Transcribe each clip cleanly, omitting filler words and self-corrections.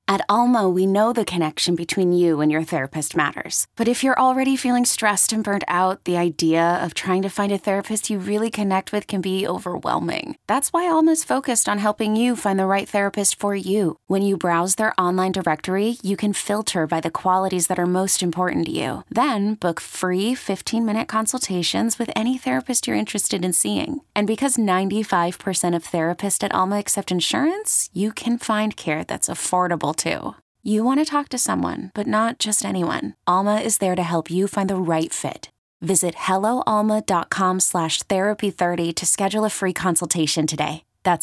At Alma, we know the connection between you and your therapist matters. But if you're already feeling stressed and burnt out, the idea of trying to find a therapist you really connect with can be overwhelming. That's why Alma's focused on helping you find the right therapist for you. When you browse their online directory, you can filter by the qualities that are most important to you. Then book free 15-minute consultations with any therapist you're interested in seeing. And because 95% of therapists at Alma accept insurance, you can find care that's affordable too. You want to talk to someone, but not just anyone. Alma is there to help you find the right fit. Visit helloalma.com/therapy30 to schedule a free consultation today. That's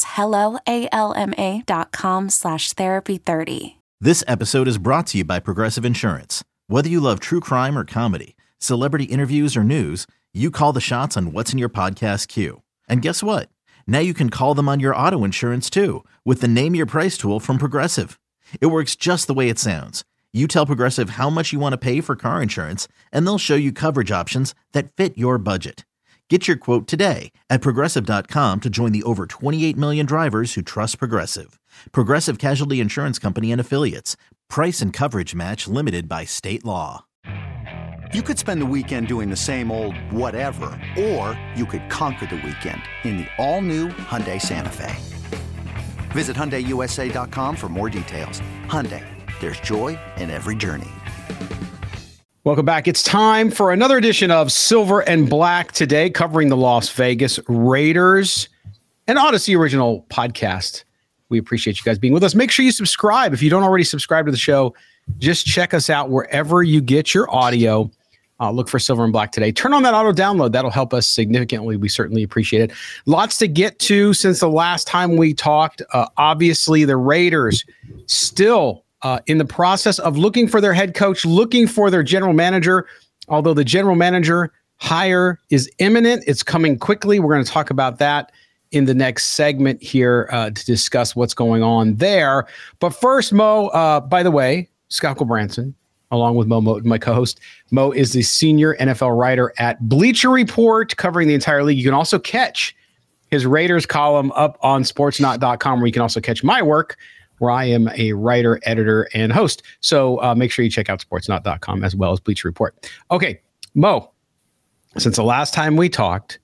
helloalma.com/therapy30. This episode is brought to you by Progressive Insurance. Whether you love true crime or comedy, celebrity interviews or news, you call the shots on what's in your podcast queue. And guess what? Now you can call them on your auto insurance too with the Name Your Price tool from Progressive. It works just the way it sounds. You tell Progressive how much you want to pay for car insurance, and they'll show you coverage options that fit your budget. Get your quote today at Progressive.com to join the over 28 million drivers who trust Progressive. Progressive Casualty Insurance Company and Affiliates. Price and coverage match limited by state law. You could spend the weekend doing the same old whatever, or you could conquer the weekend in the all-new Hyundai Santa Fe. Visit HyundaiUSA.com for more details. Hyundai, there's joy in every journey. Welcome back. It's time for another edition of Silver and Black today, covering the Las Vegas Raiders, an Odyssey original podcast. We appreciate you guys being with us. Make sure you subscribe. If you don't already subscribe to the show, just check us out wherever you get your audio. Look for Silver and Black today. Turn on that auto download. That'll help us significantly. We certainly appreciate it. Lots to get to since the last time we talked. Obviously, the Raiders still in the process of looking for their head coach, looking for their general manager. Although the general manager hire is imminent, it's coming quickly. We're going to talk about that in the next segment here to discuss what's going on there. But first, Mo, by the way, Scott Gulbranson, along with Mo Moton, my co-host. Mo is the senior NFL writer at Bleacher Report, covering the entire league. You can also catch his Raiders column up on sportsnot.com, where you can also catch my work, where I am a writer, editor, and host. So make sure you check out sportsnot.com as well as Bleacher Report. Okay, Mo, since the last time we talked,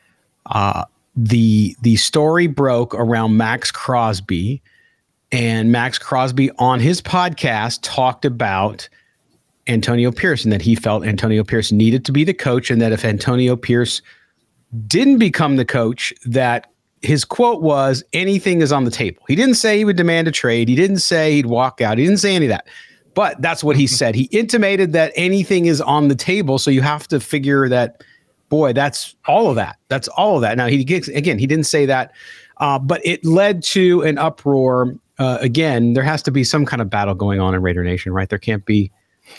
the story broke around Max Crosby, and Max Crosby on his podcast talked about Antonio Pierce and that he felt Antonio Pierce needed to be the coach, and that if Antonio Pierce didn't become the coach, that his quote was, anything is on the table. He didn't say he would demand a trade. He didn't say he'd walk out. He didn't say any of that. But that's what he said. He intimated that anything is on the table. So you have to figure that, boy, that's all of that. That's all of that. Now, he didn't say that, but it led to an uproar. Again, there has to be some kind of battle going on in Raider Nation, right? There can't be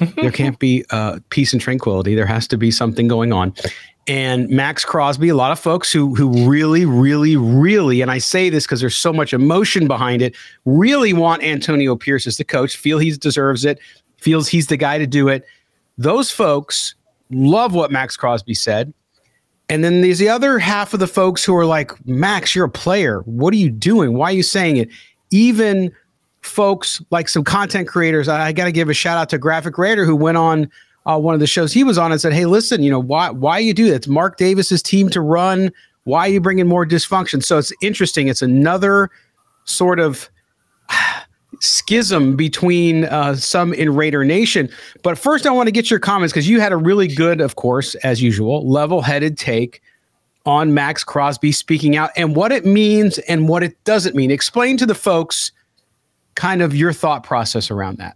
peace and tranquility. There has to be something going on. And Max Crosby, a lot of folks who really, really, really, and I say this because there's so much emotion behind it, really want Antonio Pierce as the coach, feel he deserves it, feels he's the guy to do it. Those folks love what Max Crosby said. And then there's the other half of the folks who are like, Max, you're a player. What are you doing? Why are you saying it? Even folks like some content creators, I got to give a shout out to Graphic Raider, who went on one of the shows he was on and said, hey, listen, why you do that? It's Mark Davis's team to run. Why are you bringing more dysfunction? So it's interesting. It's another sort of schism between some in Raider Nation. But first, I want to get your comments, because you had a really good, of course, as usual, level-headed take on Max Crosby speaking out and what it means and what it doesn't mean. Explain to the folks kind of your thought process around that.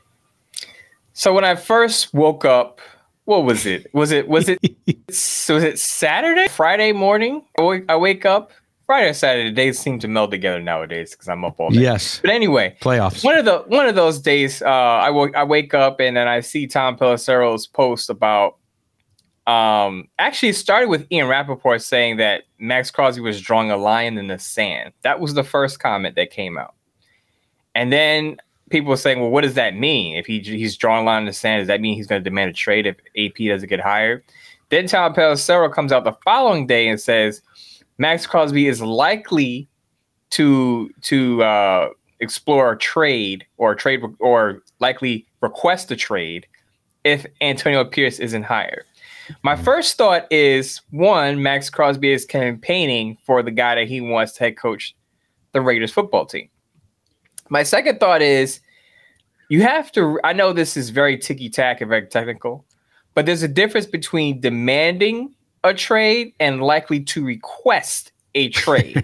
So when I first woke up, what was it? Was it Saturday? Friday morning? I wake up. Friday or Saturday, days seem to meld together nowadays because I'm up all day. Yes. But anyway, playoffs. One of those days, I wake up and then I see Tom Pelissero's post about. Actually, it started with Ian Rappaport saying that Max Crosby was drawing a line in the sand. That was the first comment that came out, and then people were saying, "Well, what does that mean? If he's drawing a line in the sand, does that mean he's going to demand a trade if AP doesn't get hired?" Then Tom Pelissero comes out the following day and says Max Crosby is likely to explore a trade or likely request a trade if Antonio Pierce isn't hired. My first thought is, one, Max Crosby is campaigning for the guy that he wants to head coach the Raiders football team. My second thought is, you have to, I know this is very ticky-tack and very technical, but there's a difference between demanding a trade and likely to request a trade.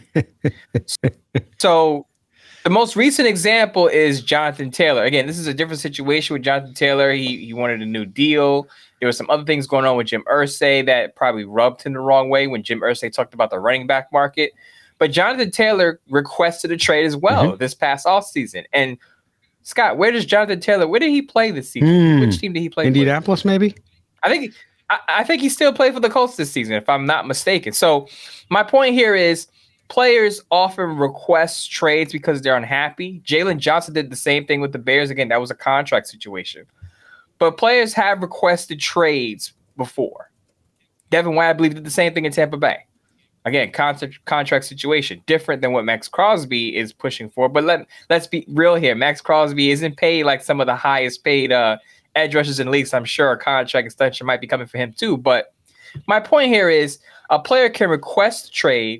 So the most recent example is Jonathan Taylor. Again, this is a different situation with Jonathan Taylor. He wanted a new deal. There were some other things going on with Jim Irsay that probably rubbed him the wrong way when Jim Irsay talked about the running back market. But Jonathan Taylor requested a trade as well this past offseason. And Scott, where did he play this season? Which team did he play Indianapolis, for? Maybe? I think he still played for the Colts this season, if I'm not mistaken. So my point here is, players often request trades because they're unhappy. Jalen Johnson did the same thing with the Bears. Again, that was a contract situation. But players have requested trades before. Devin White, I believe, did the same thing in Tampa Bay. Again, contract situation, different than what Max Crosby is pushing for. But let's be real here. Max Crosby isn't paid like some of the highest paid edge rushers in the league. So I'm sure a contract extension might be coming for him too. But my point here is, a player can request a trade,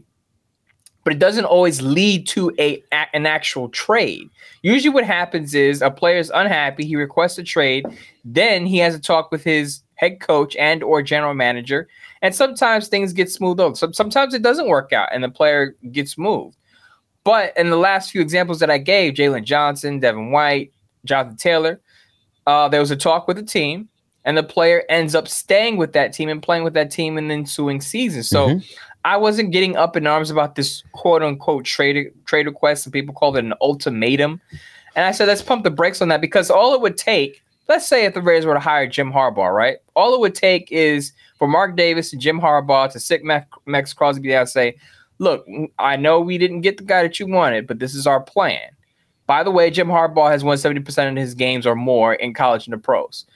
but it doesn't always lead to an actual trade. Usually what happens is a player is unhappy, he requests a trade, then he has a talk with his head coach and or general manager, and sometimes things get smoothed over. Sometimes it doesn't work out and the player gets moved. But in the last few examples that I gave, Jalen Johnson, Devin White, Jonathan Taylor, there was a talk with the team, and the player ends up staying with that team and playing with that team in the ensuing season. So I wasn't getting up in arms about this quote-unquote trade request, and people called it an ultimatum. And I said, let's pump the brakes on that, because all it would take, let's say if the Raiders were to hire Jim Harbaugh, right? All it would take is for Mark Davis and Jim Harbaugh to sit Max Crosby down and say, look, I know we didn't get the guy that you wanted, but this is our plan. By the way, Jim Harbaugh has won 70% of his games or more in college and the pros.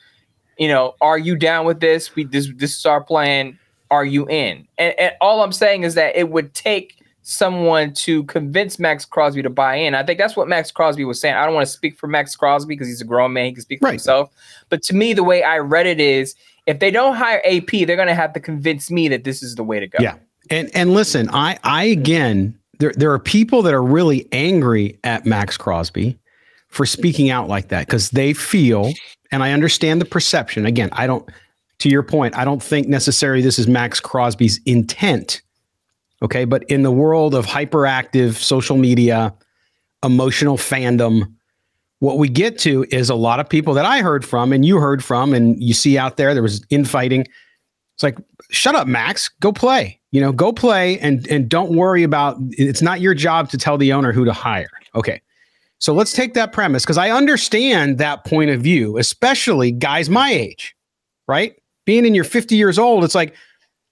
Are you down with this? This is our plan. Are you in? And all I'm saying is that it would take someone to convince Max Crosby to buy in. I think that's what Max Crosby was saying. I don't want to speak for Max Crosby because he's a grown man. He can speak for himself. But to me, the way I read it is, if they don't hire AP, they're going to have to convince me that this is the way to go. Yeah. And listen, I again, there are people that are really angry at Max Crosby for speaking out like that, because they feel, and I understand the perception. Again, to your point, I don't think necessarily this is Max Crosby's intent. Okay. But in the world of hyperactive social media, emotional fandom, what we get to is a lot of people that I heard from and you heard from, and you see out there was infighting. It's like, shut up, Max, go play, go play and don't worry about, it's not your job to tell the owner who to hire. Okay. So let's take that premise, because I understand that point of view, especially guys my age, right? Being in your 50 years old, it's like,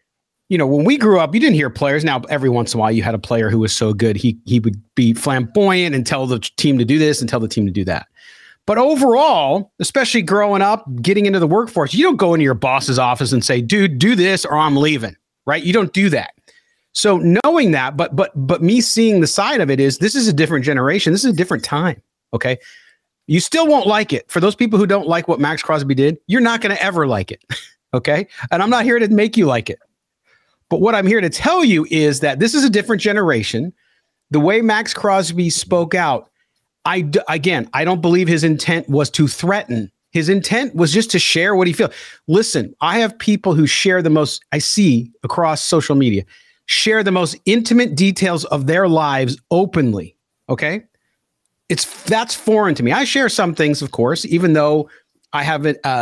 when we grew up, you didn't hear players. Now, every once in a while, you had a player who was so good, he would be flamboyant and tell the team to do this and tell the team to do that. But overall, especially growing up, getting into the workforce, you don't go into your boss's office and say, dude, do this or I'm leaving, right? You don't do that. So knowing that, but me seeing the side of it is, this is a different generation. This is a different time, okay? You still won't like it. For those people who don't like what Max Crosby did, you're not going to ever like it, okay? And I'm not here to make you like it. But what I'm here to tell you is that this is a different generation. The way Max Crosby spoke out, I don't believe his intent was to threaten. His intent was just to share what he feels. Listen, I have people who share I see across social media, share the most intimate details of their lives openly. Okay. That's foreign to me. I share some things, of course, even though I have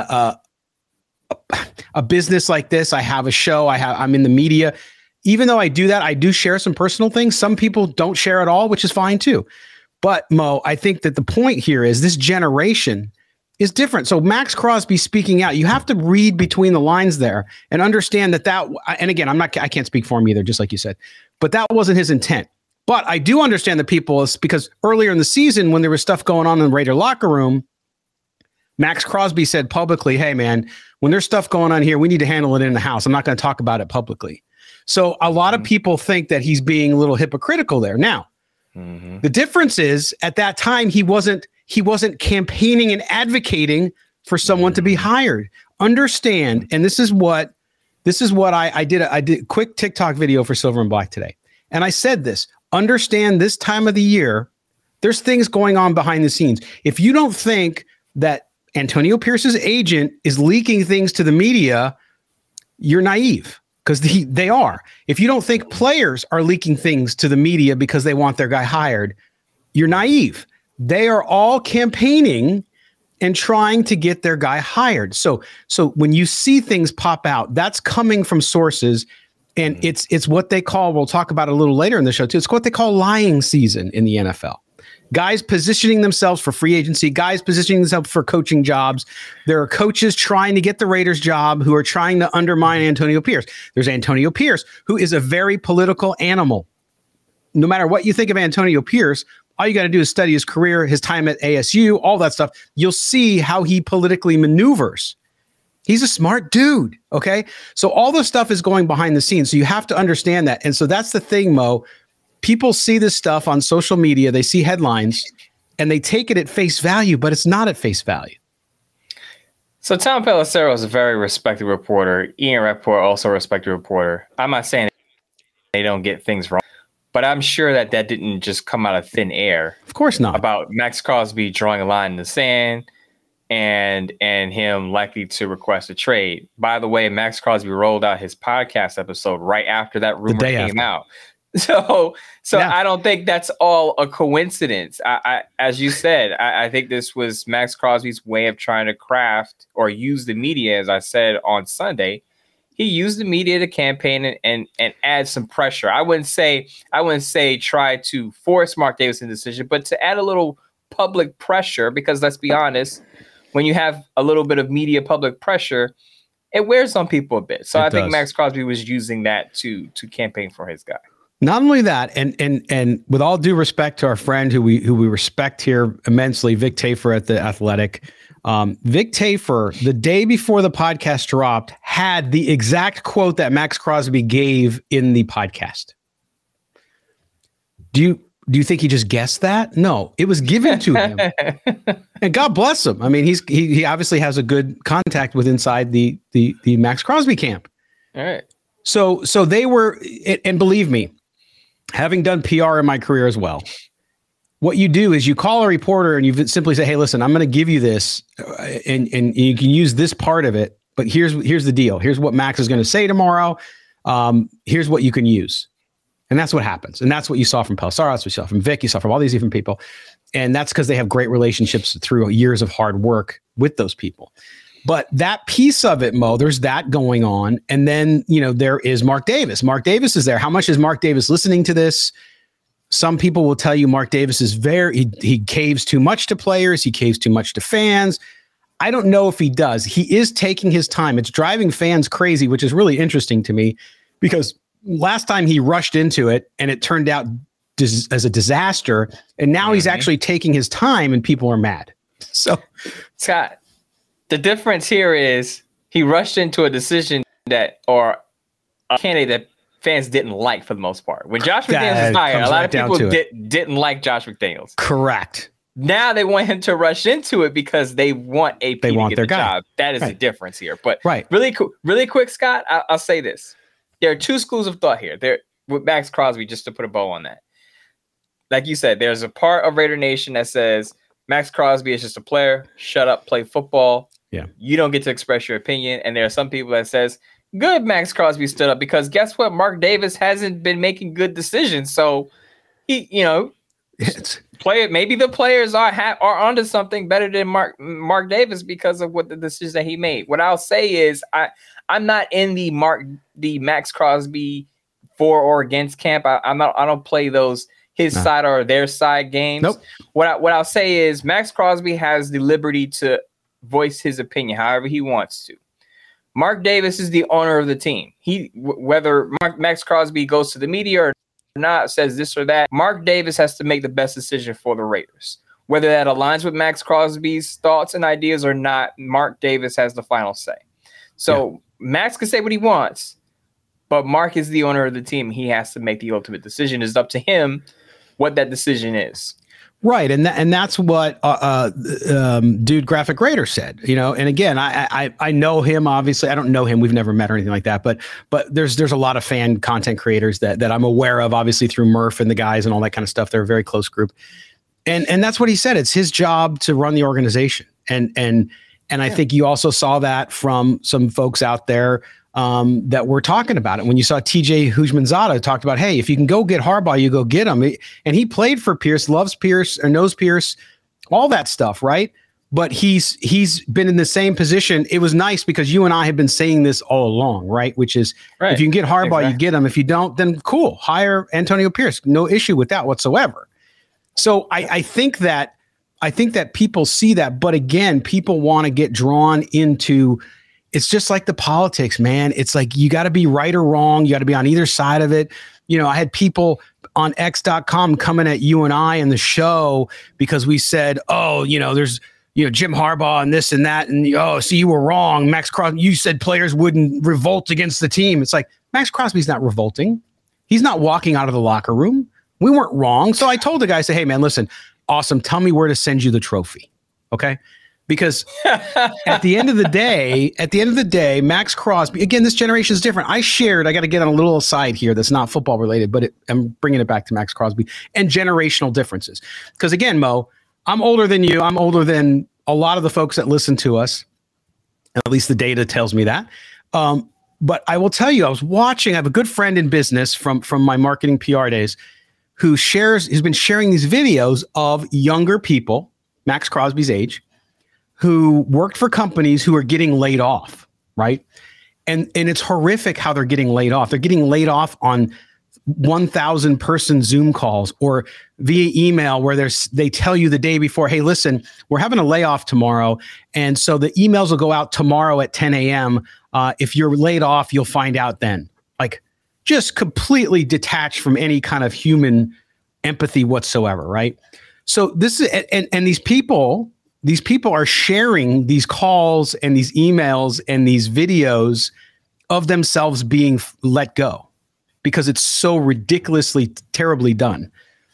a business like this. I have a show. I'm in the media. Even though I do that, I do share some personal things. Some people don't share at all, which is fine too. But Mo, I think that the point here is this generation is different. So Max Crosby speaking out, you have to read between the lines there and understand that, and again, I can't speak for him either, just like you said, but that wasn't his intent. But I do understand the people, because earlier in the season, when there was stuff going on in the Raider locker room, Max Crosby said publicly, hey man, when there's stuff going on here, we need to handle it in the house. I'm not going to talk about it publicly. So a lot of people think that he's being a little hypocritical there. Now, Mm-hmm. The difference is at that time, he wasn't campaigning and advocating for someone to be hired. Understand. And this is what I did. I did a quick TikTok video for Silver and Black today. And I said this, understand this time of the year, there's things going on behind the scenes. If you don't think that Antonio Pierce's agent is leaking things to the media, you're naive, because they are. If you don't think players are leaking things to the media because they want their guy hired, you're naive. They are all campaigning and trying to get their guy hired. So when you see things pop out, that's coming from sources, and it's what they call, we'll talk about it a little later in the show too, it's what they call lying season in the NFL. Guys positioning themselves for free agency, guys positioning themselves for coaching jobs. There are coaches trying to get the Raiders job who are trying to undermine Antonio Pierce. There's Antonio Pierce, who is a very political animal. No matter what you think of Antonio Pierce, all you got to do is study his career, his time at ASU, all that stuff. You'll see how he politically maneuvers. He's a smart dude, okay? So all this stuff is going behind the scenes. So you have to understand that. And so that's the thing, Mo. People see this stuff on social media, they see headlines, and they take it at face value, but it's not at face value. So Tom Pelissero is a very respected reporter. Ian Rappaport, also a respected reporter. I'm not saying they don't get things wrong, but I'm sure that didn't just come out of thin air. Of course not. About Max Crosby drawing a line in the sand and him likely to request a trade. By the way, Max Crosby rolled out his podcast episode right after that rumor came out. So yeah. I don't think that's all a coincidence. I as you said, I think this was Max Crosby's way of trying to craft or use the media, as I said on Sunday. He used the media to campaign and add some pressure. I wouldn't say try to force Mark Davis into decision, but to add a little public pressure, because let's be honest, when you have a little bit of media public pressure, it wears on people a bit. So I think Max Crosby was using that to campaign for his guy. Not only that, and with all due respect to our friend who we respect here immensely, Vic Tafur at The Athletic, Vic Tafur, the day before the podcast dropped, had the exact quote that Max Crosby gave in the podcast. Do you think he just guessed that? No, it was given to him, and God bless him. I mean, he obviously has a good contact with inside the Max Crosby camp. All right. So they were, and believe me, having done PR in my career as well, what you do is you call a reporter and you simply say, hey, listen, I'm going to give you this and you can use this part of it, but here's the deal. Here's what Max is going to say tomorrow. Here's what you can use. And that's what happens. And that's what you saw from Pelissero, that's what you saw from Vic, you saw from all these different people. And that's because they have great relationships through years of hard work with those people. But that piece of it, Mo, there's that going on. And then, there is Mark Davis. Mark Davis is there. How much is Mark Davis listening to this? Some people will tell you Mark Davis is he caves too much to players. He caves too much to fans. I don't know if he does. He is taking his time. It's driving fans crazy, which is really interesting to me, because last time he rushed into it and it turned out as a disaster. And now he's actually taking his time and people are mad. So, Scott, the difference here is he rushed into a decision or a candidate that fans didn't like for the most part. When Josh McDaniels was hired, a lot of people didn't like Josh McDaniels. Correct. Now they want him to rush into it because they want AP to get the job. That is the difference here. But really quick, Scott, I'll say this. There are two schools of thought here. There with Max Crosby, just to put a bow on that. Like you said, there's a part of Raider Nation that says Max Crosby is just a player. Shut up, play football. Yeah. You don't get to express your opinion. And there are some people that says, good, Max Crosby stood up, because guess what? Mark Davis hasn't been making good decisions. So he, maybe the players are onto something better than Mark Davis because of what the decisions that he made. What I'll say is I'm not in the Max Crosby for or against camp. I don't play those his side or their side games. Nope. What I'll say is Max Crosby has the liberty to voice his opinion however he wants to. Mark Davis is the owner of the team. Whether Max Crosby goes to the media or not, says this or that, Mark Davis has to make the best decision for the Raiders. Whether that aligns with Max Crosby's thoughts and ideas or not, Mark Davis has the final say. So Max can say what he wants, but Mark is the owner of the team. He has to make the ultimate decision. It's up to him what that decision is. Right, and that's what dude Graphic Raider said, And again, I know him. Obviously, I don't know him. We've never met or anything like that. But there's a lot of fan content creators that I'm aware of, obviously through Murph and the guys and all that kind of stuff. They're a very close group, and that's what he said. It's his job to run the organization, and I think you also saw that from some folks out there that were talking about it. When you saw TJ Houshmandzadeh talked about, hey, if you can go get Harbaugh, you go get him. And he played for Pierce, loves Pierce, or knows Pierce, all that stuff, right? But he's been in the same position. It was nice because you and I have been saying this all along, right? Which is, if you can get Harbaugh, you get him. If you don't, then cool, hire Antonio Pierce. No issue with that whatsoever. So I think that people see that, but again, people want to get drawn into. It's just like the politics, man. It's like you got to be right or wrong. You got to be on either side of it. I had people on X.com coming at you and I in the show because we said, there's Jim Harbaugh and this and that, and so you were wrong. Max Crosby, you said players wouldn't revolt against the team. It's like Max Crosby's not revolting. He's not walking out of the locker room. We weren't wrong. So I told the guy, hey man, listen, awesome. Tell me where to send you the trophy, okay? Because at the end of the day, Max Crosby, again, this generation is different. I got to get on a little aside here that's not football related, but I'm bringing it back to Max Crosby and generational differences. Because again, Mo, I'm older than you. I'm older than a lot of the folks that listen to us. At least the data tells me that. But I will tell you, I have a good friend in business from my marketing PR days who's been sharing these videos of younger people, Max Crosby's age, who worked for companies who are getting laid off, right? And it's horrific how they're getting laid off. They're getting laid off on 1,000 person Zoom calls or via email where they tell you the day before, hey, listen, we're having a layoff tomorrow. And so the emails will go out tomorrow at 10 a.m. If you're laid off, you'll find out then. Like just completely detached from any kind of human empathy whatsoever, right? So this is, and these people are sharing these calls and these emails and these videos of themselves being let go because it's so ridiculously terribly done.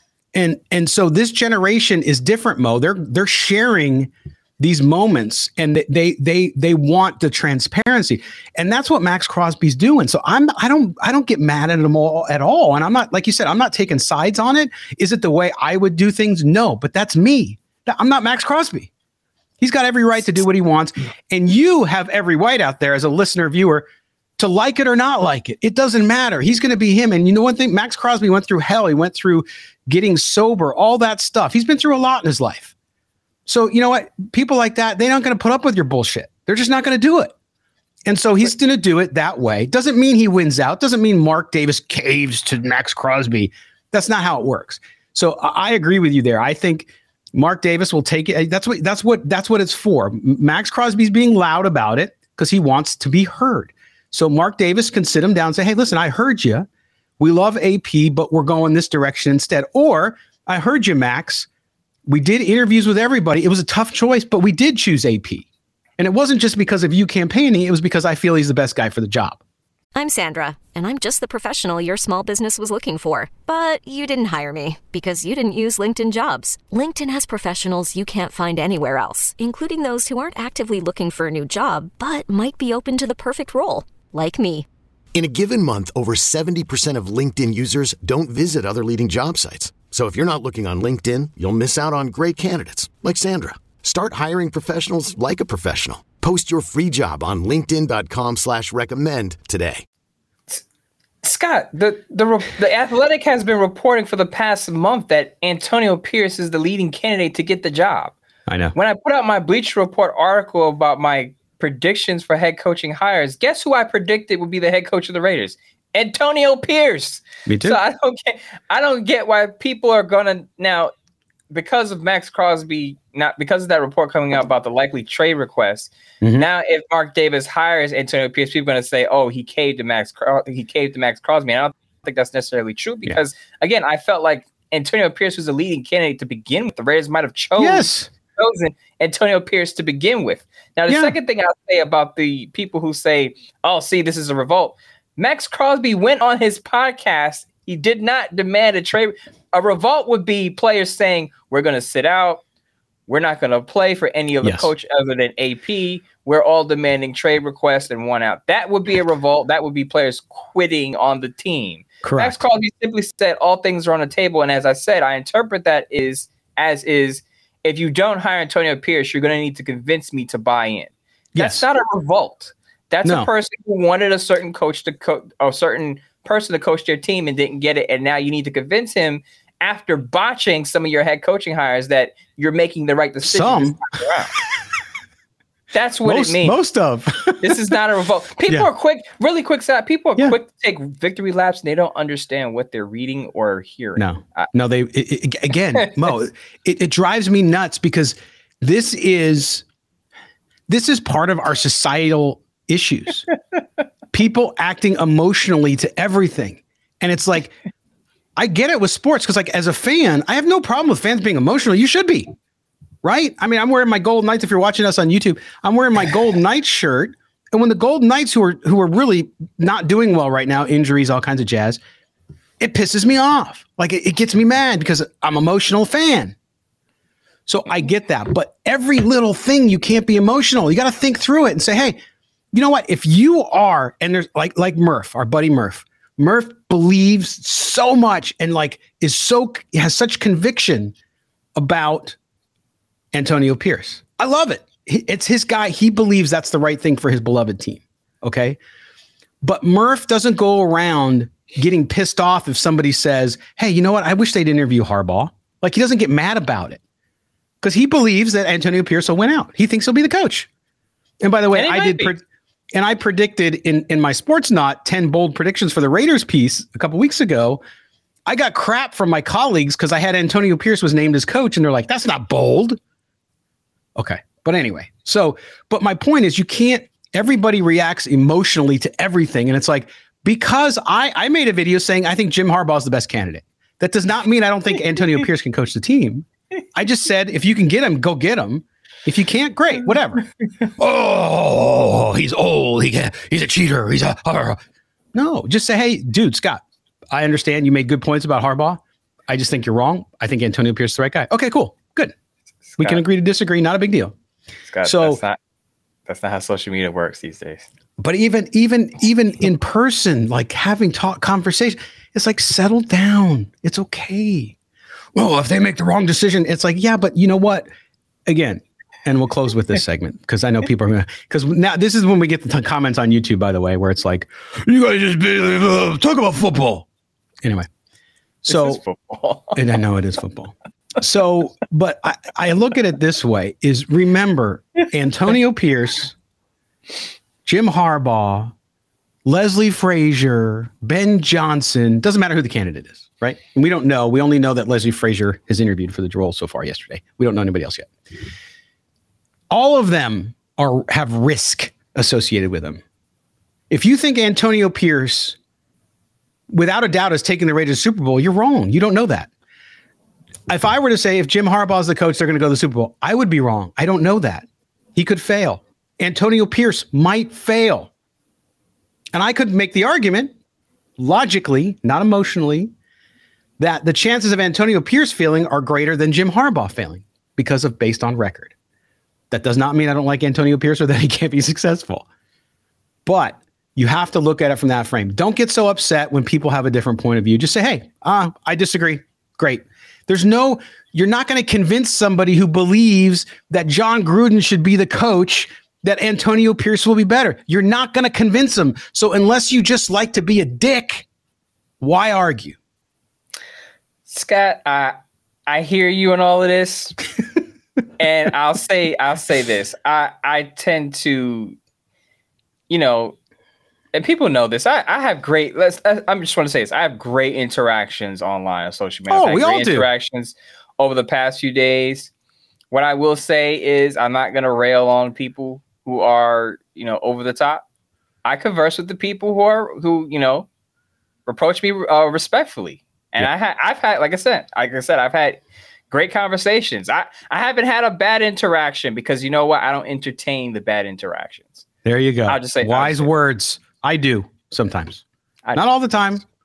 And so this generation is different, Mo. They're sharing these moments and they want the transparency. And that's what Max Crosby's doing. So I don't get mad at him at all. And I'm not, like you said, I'm not taking sides on it. Is it the way I would do things? No, but that's me. I'm not Max Crosby. He's got every right to do what he wants. And you have every right out there as a listener, viewer, to like it or not like it. It doesn't matter. He's going to be him. And you know one thing? Max Crosby went through hell. He went through getting sober, all that stuff. He's been through a lot in his life. So you know what? People like that, they're not going to put up with your bullshit. They're just not going to do it. And so he's going to do it that way. Doesn't mean he wins out. Doesn't mean Mark Davis caves to Max Crosby. That's not how it works. So I agree with you there. I think Mark Davis will take it. That's what it's for. Max Crosby's being loud about it because he wants to be heard. So Mark Davis can sit him down and say, hey, listen, I heard you. We love AP, but we're going this direction instead. Or I heard you, Max. We did interviews with everybody. It was a tough choice, but we did choose AP. And it wasn't just because of you campaigning. It was because I feel he's the best guy for the job. I'm Sandra, and I'm just the professional your small business was looking for. But you didn't hire me because you didn't use LinkedIn Jobs. LinkedIn has professionals you can't find anywhere else, including those who aren't actively looking for a new job, but might be open to the perfect role, like me. In a given month, over 70% of LinkedIn users don't visit other leading job sites. So if you're not looking on LinkedIn, you'll miss out on great candidates like Sandra. Start hiring professionals like a professional. Post your free job on linkedin.com/recommend today. Scott, the Athletic has been reporting for the past month that Antonio Pierce is the leading candidate to get the job. I know. When I put out my Bleacher Report article about my predictions for head coaching hires, guess who I predicted would be the head coach of the Raiders? Antonio Pierce. Me too. So I don't get why people are gonna now, because of Max Crosby, not because of that report coming out about the likely trade request. Mm-hmm. Now, if Mark Davis hires Antonio Pierce, people are going to say, "Oh, he caved to Max Crosby." And I don't think that's necessarily true because, again, I felt like Antonio Pierce was a leading candidate to begin with. The Raiders might have chosen Antonio Pierce to begin with. Now, the second thing I'll say about the people who say, "Oh, see, this is a revolt." Max Crosby went on his podcast He did not demand a trade. A revolt would be players saying, we're going to sit out. We're not going to play for any other coach other than AP. We're all demanding trade requests and one out. That would be a revolt. That would be players quitting on the team. Correct. Max Crosby simply said all things are on the table. And as I said, I interpret that as if you don't hire Antonio Pierce, you're going to need to convince me to buy in. That's not a revolt. That's a person who wanted a certain coach to a certain person to coach their team and didn't get it. And now you need to convince him after botching some of your head coaching hires that you're making the right decision. That's what it means. Most of this is not a revolt. People are quick, really quick side. People are quick to take victory laps and they don't understand what they're reading or hearing. No, again, Mo, it drives me nuts because this is part of our societal issues. People acting emotionally to everything. And it's like, I get it with sports because, like, as a fan, I have no problem with fans being emotional. You should be, right? I mean, I'm wearing my Golden Knights. If you're watching us on YouTube, I'm wearing my Golden Knights shirt. And when the Golden Knights, who are really not doing well right now, injuries, all kinds of jazz, it pisses me off. Like, it gets me mad because I'm an emotional fan. So I get that. But every little thing, you can't be emotional. You got to think through it and say, hey, you know what? If you are, and there's like Murph, our buddy Murph believes so much and has such conviction about Antonio Pierce. I love it. It's his guy. He believes that's the right thing for his beloved team. Okay. But Murph doesn't go around getting pissed off if somebody says, hey, you know what? I wish they'd interview Harbaugh. Like, he doesn't get mad about it because he believes that Antonio Pierce will win out. He thinks he'll be the coach. And by the way, I predicted in my Sports Knot 10 bold predictions for the Raiders piece a couple weeks ago. I got crap from my colleagues because I had Antonio Pierce was named as coach, and they're like, that's not bold. Okay. But anyway, but my point is, you can't, everybody reacts emotionally to everything. And it's like, because I made a video saying I think Jim Harbaugh is the best candidate. That does not mean I don't think Antonio Pierce can coach the team. I just said, if you can get him, go get him. If you can't, great, whatever. Oh, he's old. He's a cheater. No, just say, hey, dude, Scott, I understand you made good points about Harbaugh. I just think you're wrong. I think Antonio Pierce is the right guy. Okay, cool. Good. Scott, we can agree to disagree. Not a big deal. Scott, that's not how social media works these days. But even in person, like having conversation, it's like, settle down. It's okay. Well, if they make the wrong decision, it's like, yeah, but you know what? Again, and we'll close with this segment because I know people are going to, because now this is when we get the comments on YouTube, by the way, where it's like, you guys just talk about football. Anyway, so football. And I know it is football. So, but I look at it this way is, remember, Antonio Pierce, Jim Harbaugh, Leslie Frazier, Ben Johnson, doesn't matter who the candidate is, right? And we don't know. We only know that Leslie Frazier has interviewed for the role so far yesterday. We don't know anybody else yet. All of them have risk associated with them. If you think Antonio Pierce, without a doubt, has taken the Raiders to the Super Bowl, you're wrong. You don't know that. If I were to say, if Jim Harbaugh is the coach, they're going to go to the Super Bowl, I would be wrong. I don't know that. He could fail. Antonio Pierce might fail. And I could make the argument, logically, not emotionally, that the chances of Antonio Pierce failing are greater than Jim Harbaugh failing because of based on record. That does not mean I don't like Antonio Pierce or that he can't be successful. But you have to look at it from that frame. Don't get so upset when people have a different point of view. Just say, hey, I disagree. Great. You're not going to convince somebody who believes that John Gruden should be the coach that Antonio Pierce will be better. You're not going to convince them. So unless you just like to be a dick, why argue? Scott, I hear you in all of this. And I'll say this. I tend to, and people know this. I have great. I just want to say this. I have great interactions online on social media. Oh, we all do. Interactions over the past few days. What I will say is, I'm not going to rail on people who are, over the top. I converse with the people who approach me respectfully, and yeah. I've had, like I said, I've had great conversations. I haven't had a bad interaction because you know what? I don't entertain the bad interactions. There you go. I'll just say wise words. I do sometimes. Not all the time,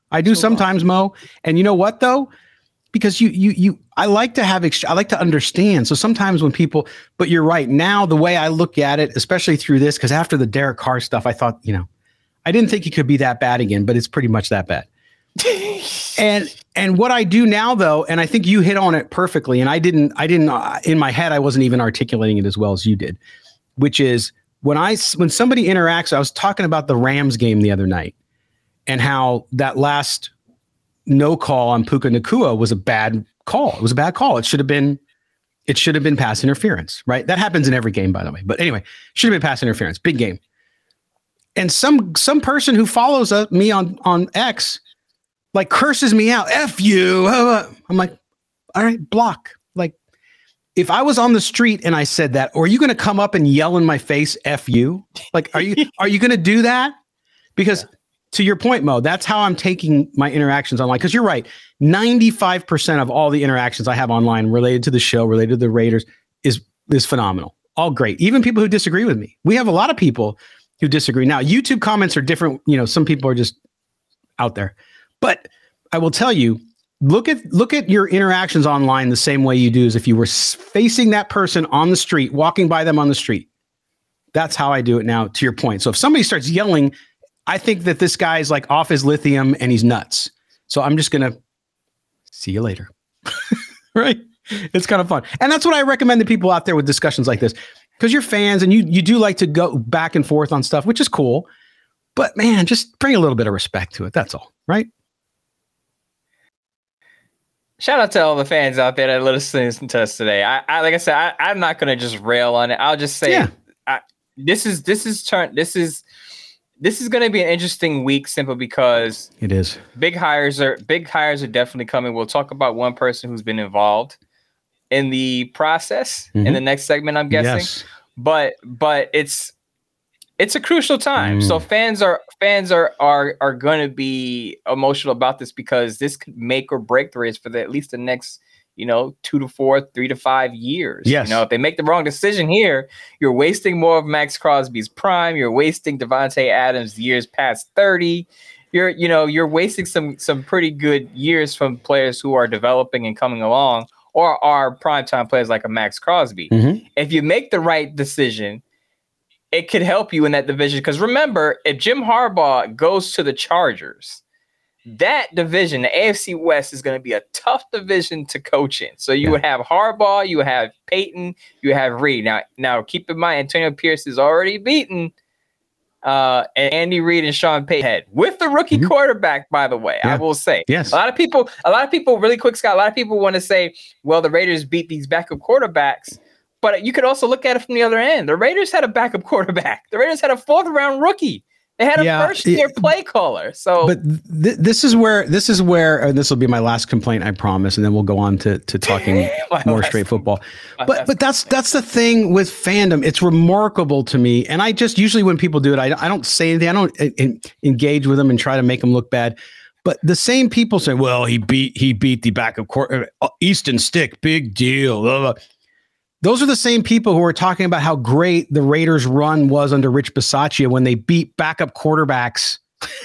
I do sometimes, Mo. And you know what though? Because I like to have, I like to understand. So sometimes when people, but you're right. Now, the way I look at it, especially through this, because after the Derek Carr stuff, I thought, I didn't think he could be that bad again, but it's pretty much that bad. And what I do now though, and I think you hit on it perfectly. And I didn't in my head, I wasn't even articulating it as well as you did, which is when somebody interacts, I was talking about the Rams game the other night and how that last no call on Puka Nacua was a bad call. It was a bad call. It should have been pass interference, right? That happens in every game, by the way. But anyway, should have been pass interference. Big game. And some person who follows me on X like curses me out. F you. I'm like, all right, block. Like, if I was on the street and I said that, or are you going to come up and yell in my face, F you? Like, are you going to do that? Because to your point, Mo, that's how I'm taking my interactions online. Because you're right. 95% of all the interactions I have online related to the show, related to the Raiders is phenomenal. All great. Even people who disagree with me. We have a lot of people who disagree. Now, YouTube comments are different. Some people are just out there. But I will tell you, look at your interactions online the same way you do as if you were facing that person on the street, walking by them on the street. That's how I do it now, to your point. So if somebody starts yelling, I think that this guy's like off his lithium and he's nuts. So I'm just going to see you later. Right? It's kind of fun. And that's what I recommend to people out there with discussions like this, because you're fans and you do like to go back and forth on stuff, which is cool. But man, just bring a little bit of respect to it. That's all, right? Shout out to all the fans out there that are listening to us today. I like I said, I'm not going to just rail on it. I'll just say this is going to be an interesting week simply because it is. Big hires are definitely coming. We'll talk about one person who's been involved in the process in the next segment, I'm guessing. Yes. But it's a crucial time. So fans are going to be emotional about this because this could make or break the Raiders for at least the next, 2 to 4, 3 to 5 years. Yes. If they make the wrong decision here, you're wasting more of Max Crosby's prime. You're wasting Devontae Adams' years past 30. You're wasting some pretty good years from players who are developing and coming along or are primetime players like a Max Crosby. If you make the right decision, it could help you in that division. Because remember, if Jim Harbaugh goes to the Chargers, that division, the AFC West, is going to be a tough division to coach in. So you would have Harbaugh, you have Peyton, you have Reed. Now keep in mind, Antonio Pierce is already beaten and Andy Reid and Sean Payton with the rookie quarterback, by the way. I will say. Yes. A lot of people, really quick, Scott, a lot of people want to say, well, the Raiders beat these backup quarterbacks. But you could also look at it from the other end. The Raiders had a backup quarterback. The Raiders had a 4th-round rookie. They had a first-year play caller. So, but this is where, and this will be my last complaint, I promise, and then we'll go on to talking more straight football. But that's the thing with fandom. It's remarkable to me, and I just usually when people do it, I don't say anything. I don't engage with them and try to make them look bad. But the same people say, "Well, he beat the backup quarterback, Easton Stick, big deal." Blah, blah. Those are the same people who are talking about how great the Raiders' run was under Rich Bisaccia when they beat backup quarterbacks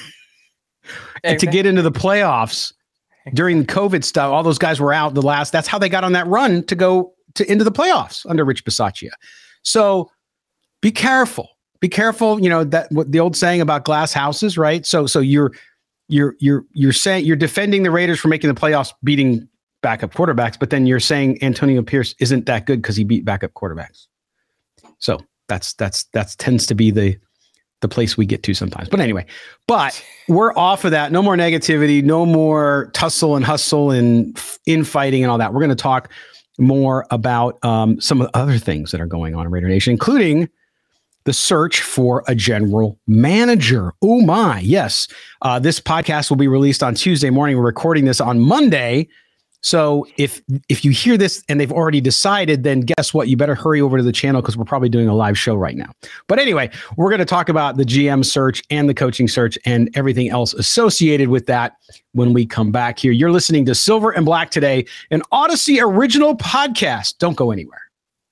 and to get into the playoffs during the COVID stuff. All those guys were out that's how they got on that run to go into the playoffs under Rich Bisaccia. So be careful. Be careful. That what the old saying about glass houses, right? So you're saying you're defending the Raiders for making the playoffs, beating backup quarterbacks, but then you're saying Antonio Pierce isn't that good because he beat backup quarterbacks. So that's tends to be the place we get to sometimes. But anyway, we're off of that. No more negativity, no more tussle and hustle and infighting and all that. We're going to talk more about some of the other things that are going on in Raider Nation, including the search for a general manager. Oh my, yes. This podcast will be released on Tuesday morning. We're recording this on Monday. So if you hear this and they've already decided, then guess what? You better hurry over to the channel because we're probably doing a live show right now. But anyway, we're going to talk about the GM search and the coaching search and everything else associated with that when we come back here. You're listening to Silver and Black Today, an Odyssey original podcast. Don't go anywhere.